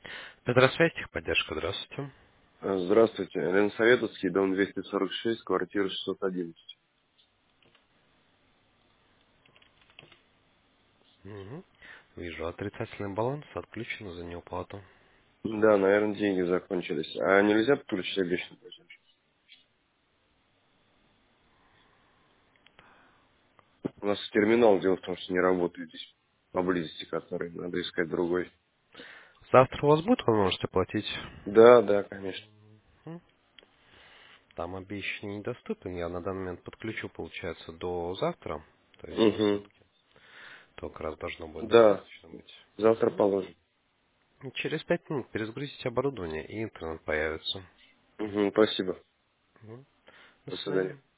Петросвязь, техподдержка, здравствуйте. Здравствуйте. Ленсоветовский, дом 246, квартира 611. Мгм. Вижу, отрицательный баланс отключен за неуплату. Да, наверное, деньги закончились. А нельзя подключить обещанный платеж? У нас терминал, дело в том, что не работает здесь поблизости, который надо искать другой. Завтра у вас будет возможность оплатить? Да, да, конечно. М? Там обещанный недоступен. Я на данный момент подключу, получается, до завтра. То есть за Угу. сутки. То как раз должно будет Да, достаточно быть. завтра М? положим. И через 5 минут перезагрузите оборудование, и интернет появится. Угу, спасибо. М? До До свидания. свидания.